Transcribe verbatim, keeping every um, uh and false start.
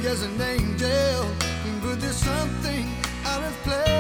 as an angel, but there's something out of place.